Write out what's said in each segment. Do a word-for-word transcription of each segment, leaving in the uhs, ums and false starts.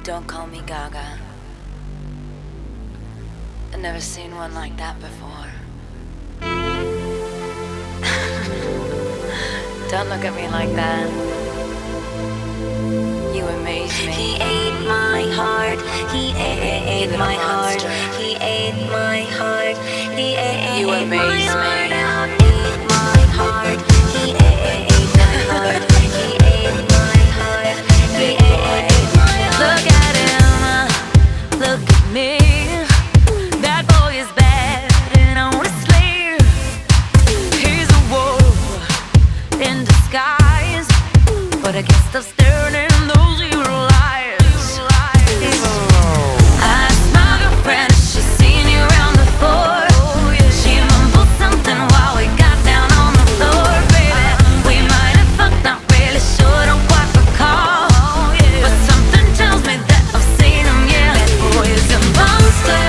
Don't call me Gaga. I've never seen one like that before. Don't look at me like that. You amaze me. He ate my heart. He ate my heart. He ate my heart. He ate You amaze me. Ate my heart. He ate my heart. He ate my heart. He ate my heart. Look at him. Look at me. That boy is bad, and honestly, he's a wolf in disguise. But I guess I'm staring in those evil eyes. I asked my girlfriend if she's seen you around before. She mumbled something while we got down on the floor, baby. We might have fucked, not really sure, don't quite recall. But something tells me that I've seen him, yeah. That boy is a monster.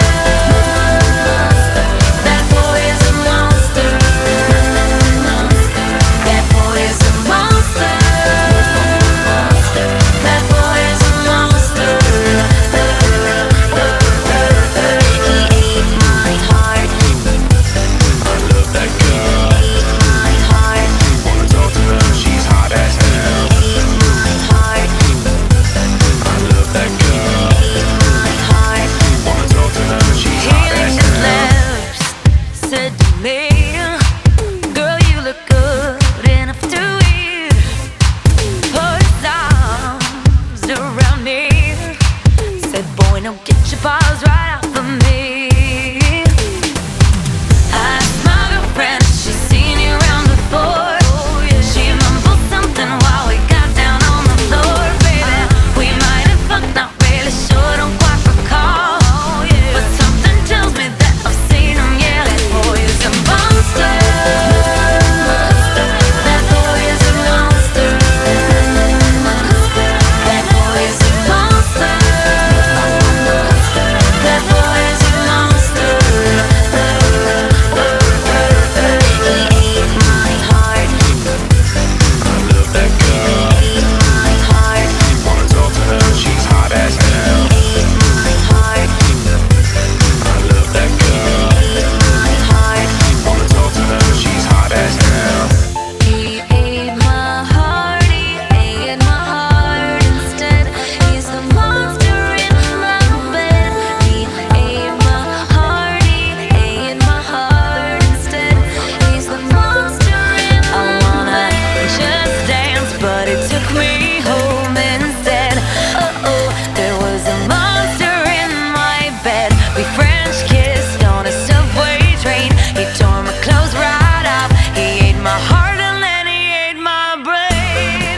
That boy is a monster. That boy is a monster. That boy is a monster. He ate my heart. I love that girl. Ate my heart. Wanna talk to her, she's hot as hell. Ate my heart. I love that girl. Ate my heart. Wanna talk to her, she's He hot as licked his hell. lips, said to me, "Girl, you look good enough to eat." Put his arms around me, said, "Boy, don't get your paws right off of me." I asked my girlfriend if she's seen you around before. She mumbled something while we got down on the floor, baby. We might have fucked, not really sure, don't quite recall. But something tells me that I've seen him, yeah. That boy is a monster. That boy is a monster. That boy is a monster. That boy is a monster. He ate my heart. I love that girl. Ate my heart. Wanna talk to her, she's hot as hell. Ate my heart. I love that girl. Ate my heart. Wanna talk to her, she's hot as hell. He ate my heart, he ate my heart instead. He's the monster in my bed. He ate my heart, he ate my heart instead. He's the monster in my bed. I wanna just dance, but it took me home instead. Oh, oh, there was a monster in my bed. We French kissed on a subway train. He tore my clothes right off. He ate my heart and then he ate my brain.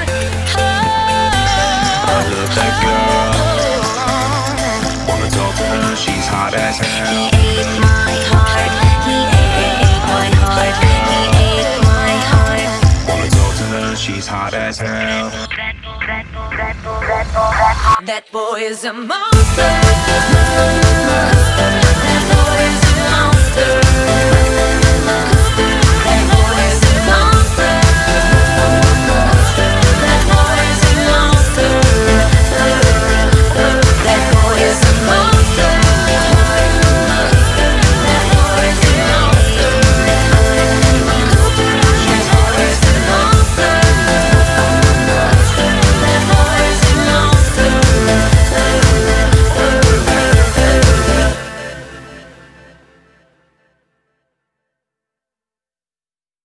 I love that girl. Wanna talk to her, she's hot as He hell. ate my heart. He ate my heart. He ate my heart. Wanna talk to her, she's hot as hell. That boy is a monster. That boy is a monster.